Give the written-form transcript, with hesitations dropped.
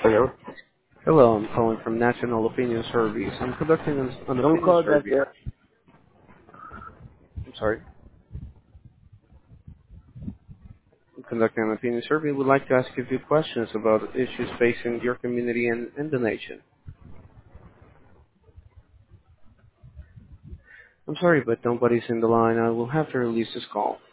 Hello. Hello, I'm calling from National Opinion Surveys. I'm conducting an Don't opinion call back survey. there. I'm sorry. I'm conducting an opinion survey. We'd like to ask you a few questions about issues facing your community and the nation. I'm sorry, but nobody's in the line. I will have to release this call.